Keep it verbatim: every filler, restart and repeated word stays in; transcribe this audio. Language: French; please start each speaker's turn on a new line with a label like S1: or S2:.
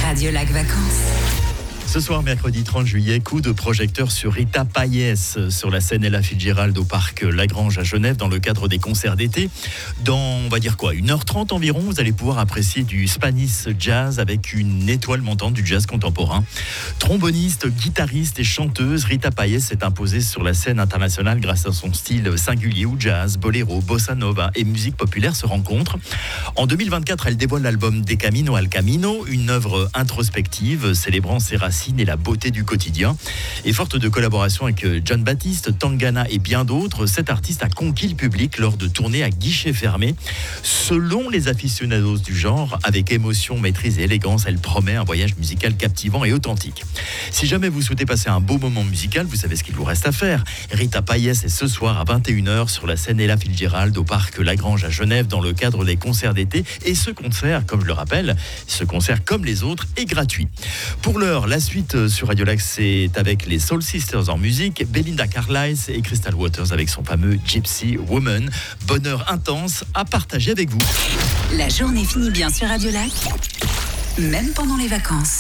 S1: Radio Lac Vacances.
S2: Ce soir, mercredi trente juillet, coup de projecteur sur Rita Payès sur la scène Ella Fitzgerald au parc Lagrange à Genève dans le cadre des concerts d'été. Dans, on va dire quoi, une heure trente environ, vous allez pouvoir apprécier du Spanish jazz avec une étoile montante du jazz contemporain. Tromboniste, guitariste et chanteuse, Rita Payès s'est imposée sur la scène internationale grâce à son style singulier où jazz, boléro, bossa nova et musique populaire se rencontrent. En deux mille vingt-quatre, elle dévoile l'album De Camino al Camino, une œuvre introspective célébrant ses racines et la beauté du quotidien. Et forte de collaboration avec John Baptiste, Tangana et bien d'autres, cette artiste a conquis le public lors de tournées à guichet fermé. Selon les aficionados du genre, avec émotion, maîtrise et élégance, elle promet un voyage musical captivant et authentique. Si jamais vous souhaitez passer un beau moment musical, vous savez ce qu'il vous reste à faire. Rita Payès est ce soir à vingt et une heures sur la scène Ella Fitzgerald au parc Lagrange à Genève dans le cadre des concerts d'été. Et ce concert, comme je le rappelle, ce concert comme les autres est gratuit. Pour l'heure, la suite sur Radio Lac, c'est avec les Soul Sisters en musique, Belinda Carlisle et Crystal Waters avec son fameux Gypsy Woman. Bonheur intense à partager avec vous.
S1: La journée finit bien sur Radio Lac, même pendant les vacances.